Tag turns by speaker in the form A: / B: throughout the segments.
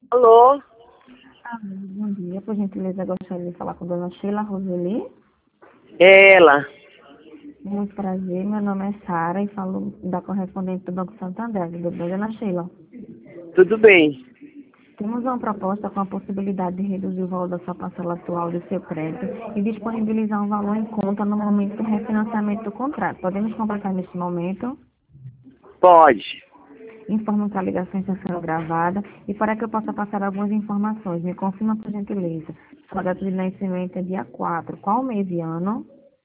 A: Alô?
B: Bom dia, por gentileza, gostaria de falar com a dona Sheila Roseli.
A: É ela.
B: Muito prazer, meu nome é Sara e falo da correspondente do Banco Santander. Tudo bem, dona Sheila?
A: Tudo bem?
B: Temos uma proposta com a possibilidade de reduzir o valor da sua parcela atual do seu crédito e disponibilizar um valor em conta no momento do refinanciamento do contrato. Podemos conversar neste momento?
A: Pode.
B: Informo que a ligação está sendo gravada e para que eu possa passar algumas informações, me confirma por gentileza. Sua data de nascimento é dia 4. Qual mês e ano?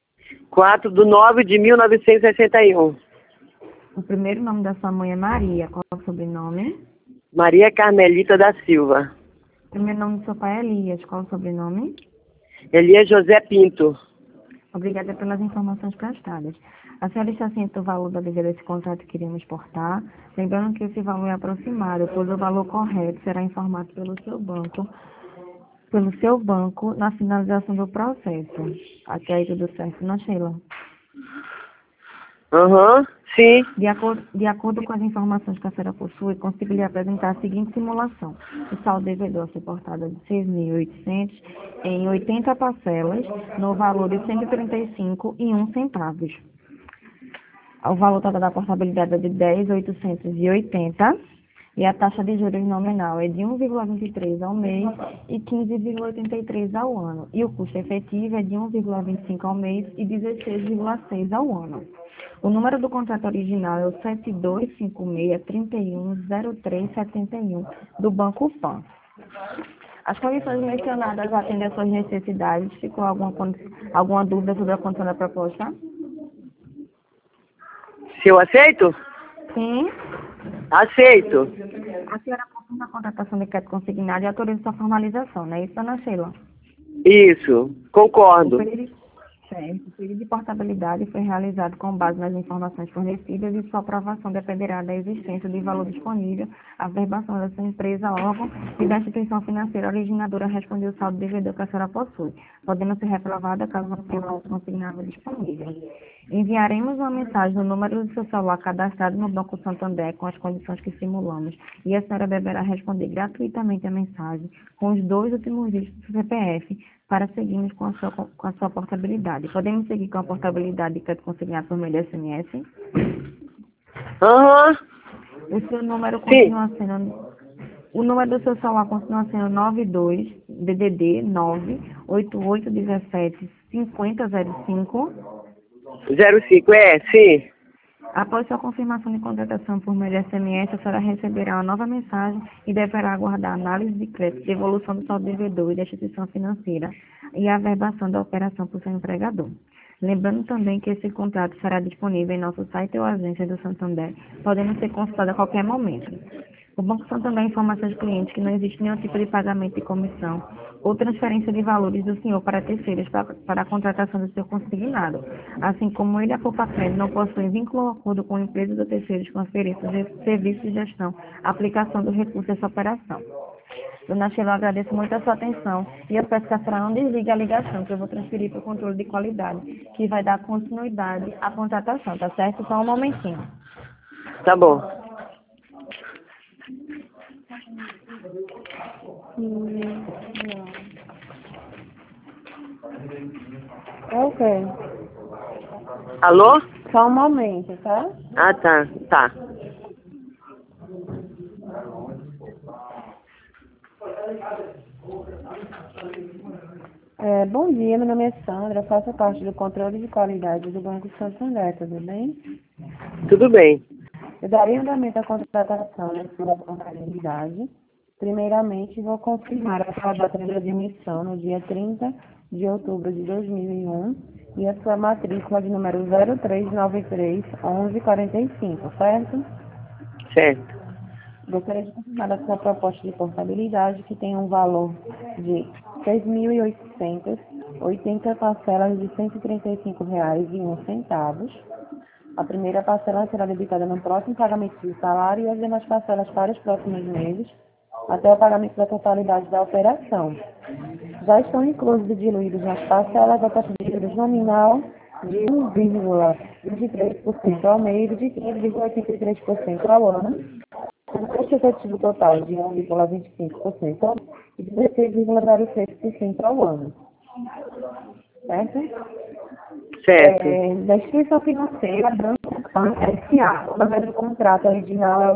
A: 4/9/1961.
B: O primeiro nome da sua mãe é Maria. Qual é o sobrenome?
A: Maria Carmelita da Silva.
B: O primeiro nome do seu pai é Elias. Qual é o sobrenome?
A: Elias José Pinto.
B: Obrigada pelas informações prestadas. A senhora está ciente do valor da dívida desse contrato que iremos exportar? Lembrando que esse valor é aproximado, pois o valor correto será informado pelo seu banco na finalização do processo. Até aí tudo certo, não, Sheila?
A: Sim.
B: De acordo com as informações que a senhora possui, consigo lhe apresentar a seguinte simulação. O saldo devedor a ser portado é de 6.800 em 80 parcelas, no valor de R$ 135,01. O valor total da portabilidade é de 10.880 e a taxa de juros nominal é de 1,23 ao mês e 15,83 ao ano. E o custo efetivo é de 1,25 ao mês e 16,6 ao ano. O número do contrato original é o 7256-310371 do Banco Pan. As condições mencionadas atendem às suas necessidades. Ficou alguma dúvida sobre a condição da proposta?
A: Se eu aceito?
B: Sim.
A: Aceito.
B: A senhora confirma a contratação de crédito consignado e autoriza sua formalização, não é isso, dona Sheila?
A: Isso.
B: O
A: Concordo.
B: pedido de portabilidade foi realizado com base nas informações fornecidas e sua aprovação dependerá da existência de valor disponível, a verbação da sua empresa, órgão e da instituição financeira originadora responder o saldo devedor que a senhora possui, podendo ser reprovada caso não tenha valor consignado disponível. Enviaremos uma mensagem no número do seu celular cadastrado no Banco Santander com as condições que simulamos e a senhora deverá responder gratuitamente a mensagem com os 2 últimos dígitos do CPF para seguirmos com a sua portabilidade. Podemos seguir com a portabilidade de crédito consignado por meio de SMS? O seu número continua sendo... O número do seu celular continua sendo 92 DDD 98817 5005.
A: 05, sim.
B: Após sua confirmação de contratação por meio de SMS, a senhora receberá uma nova mensagem e deverá aguardar a análise de crédito, devolução do saldo devedor e da instituição financeira e a averbação da operação por seu empregador. Lembrando também que esse contrato será disponível em nosso site ou agência do Santander, podendo ser consultado a qualquer momento. O Banco Santander informa a seus clientes que não existe nenhum tipo de pagamento de comissão ou transferência de valores do senhor para terceiros para a contratação do seu consignado, assim como ele e a Copacred não possuem vínculo ou acordo com empresas ou terceiros com oferência de serviços de gestão, aplicação do recurso dessa operação. Dona Sheila, eu agradeço muito a sua atenção e eu peço que a senhora não desligue a ligação, que eu vou transferir para o controle de qualidade, que vai dar continuidade à contratação, tá certo? Só um momentinho.
A: Tá bom.
B: Ok.
A: Alô?
B: Só um momento, tá?
A: Ah, tá. Tá.
B: Bom dia, meu nome é Sandra, faço parte do controle de qualidade do Banco Santander, tudo bem?
A: Tudo bem.
B: Eu daria andamento à contratação na sua contabilidade. Primeiramente, vou confirmar a sua data de admissão no dia 30 de outubro de 2001 e a sua matrícula de número 0393-1145, certo?
A: Certo.
B: Gostaria de confirmar a sua proposta de portabilidade, que tem um valor de 6.800, 80 parcelas de R$ 135,01. A primeira parcela será debitada no próximo pagamento do salário e as demais parcelas para os próximos meses, até o pagamento da totalidade da operação. Já estão inclusos e diluídos nas parcelas a taxa de juros nominal de 1,23% ao mês e de 15,83% ao ano, O efetivo total de 1,25% e 16,06% ao ano. Certo?
A: Certo.
B: Da instituição financeira, Banco Pan S.A. O número do contrato original é o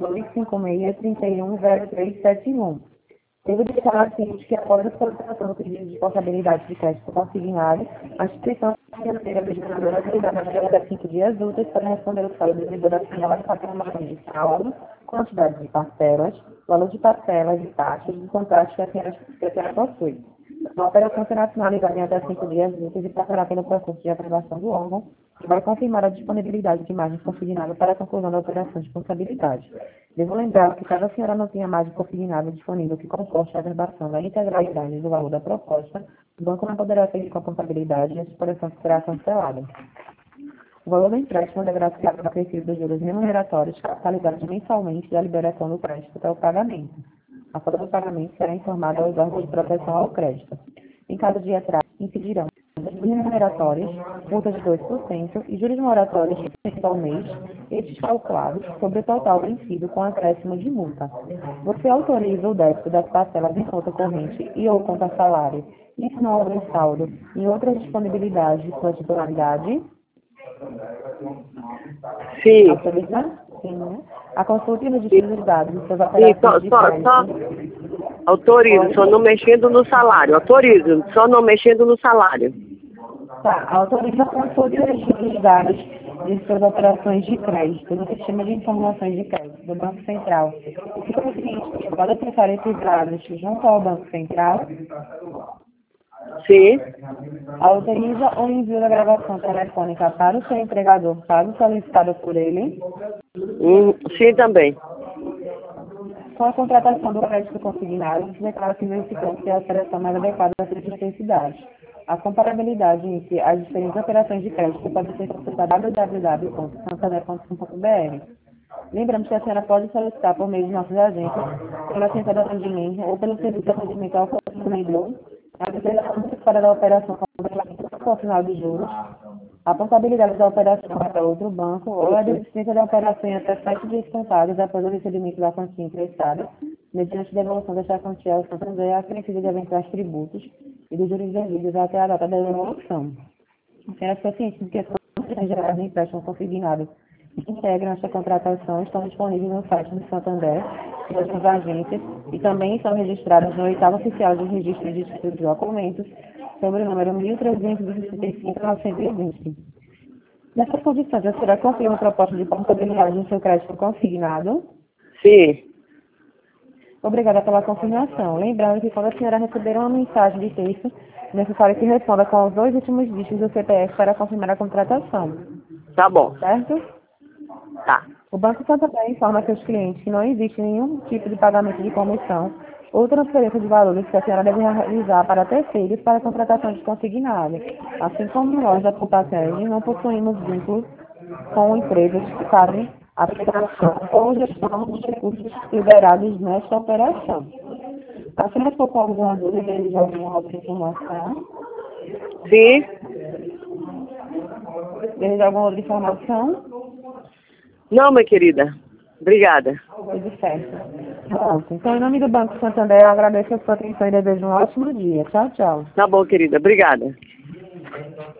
B: 7256310371. Devo deixar assim que após a solicitação do pedido de portabilidade de crédito consignado, a instituição financeira legisladora deverá até 5 dias úteis para responder o saldo devedor assinalado com a informação de saldo, quantidade de parcelas, valor de parcelas e taxas do contrato que a senhora possui. A operação será finalizada em até 5 dias úteis e passará pelo processo de aprovação do órgão, que vai confirmar a disponibilidade de margem consignada para a conclusão da operação de responsabilidade. Devo lembrar que, caso a senhora não tenha margem consignada disponível que comporte a averbação da integralidade do valor da proposta, o banco não poderá seguir com a contabilidade e a operação será cancelada. O valor do empréstimo deverá ser acrescido dos juros remuneratórios capitalizados mensalmente da liberação do crédito até o pagamento. A folga do pagamento será informada aos órgãos de proteção ao crédito. Em caso de atraso, incidirão juros remuneratórios, multa de 2% e juros moratórios ao mês, estes calculados sobre o total vencido com acréscimo de multa. Você autoriza o débito das parcelas em conta corrente e ou conta salário, e se não houver saldo, em outras disponibilidades de sua titularidade?
A: Sim.
B: Autoriza? Sim, né? A consulta e registro dos dados de suas
A: Sim,
B: operações de crédito.
A: autorizo, só não mexendo no salário. Autorizo, só não mexendo no salário.
B: Tá, autoriza a consulta e registro dos dados de suas operações de crédito no sistema de informações de crédito do Banco Central. Fica o seguinte, pode acessar esses dados junto ao Banco Central,
A: Sim.
B: autoriza o envio da gravação telefônica para o seu empregador, caso solicitado por ele,
A: Sim também.
B: com a contratação do crédito consignado, se declara que verificou que a operação mais adequada às suas necessidades. A comparabilidade entre as diferentes operações de crédito pode ser consultada www.santander.com.br. Lembramos que a senhora pode solicitar por meio de nossos agentes, pela central de atendimento ou pelo serviço de atendimento ao consumidor, a declaração fora da operação com o final de juros, a portabilidade da operação para outro banco ou a desistência da operação em até 7 dias contados após o recebimento da quantia emprestada, mediante devolução desta quantia ao Santander acrescida de eventuais tributos e dos juros devidos até a data da devolução. A senhora ficou ciente de que as condições gerais de empréstimo consignado que integram esta contratação estão disponíveis no site do Santander, das suas agências, e também são registradas no 8º Oficial de Registro de Títulos de Documentos, sobre o número 1365-920. Nessas condições, a senhora confirma a proposta de portabilidade do seu crédito consignado?
A: Sim.
B: Obrigada pela confirmação. Lembrando que quando a senhora receber uma mensagem de texto, é necessário que responda com os 2 últimos dígitos do CPF para confirmar a contratação.
A: Tá bom.
B: Certo?
A: Tá.
B: O Banco Santander informa seus clientes que não existe nenhum tipo de pagamento de comissão ou transferência de valores que a senhora deve realizar para terceiros para a contratação de consignado. Assim como nós, da Compaceg, não possuímos vínculos com empresas que fazem a aplicação ou gestão dos recursos liberados nesta operação. A senhora ficou com alguma dúvida de alguma outra informação?
A: Sim.
B: Deseja alguma outra informação?
A: Não, minha querida. Obrigada.
B: Tudo certo. Pronto. Então, em nome do Banco Santander, eu agradeço a sua atenção e desejo um ótimo dia. Tchau, tchau.
A: Tá bom, querida. Obrigada.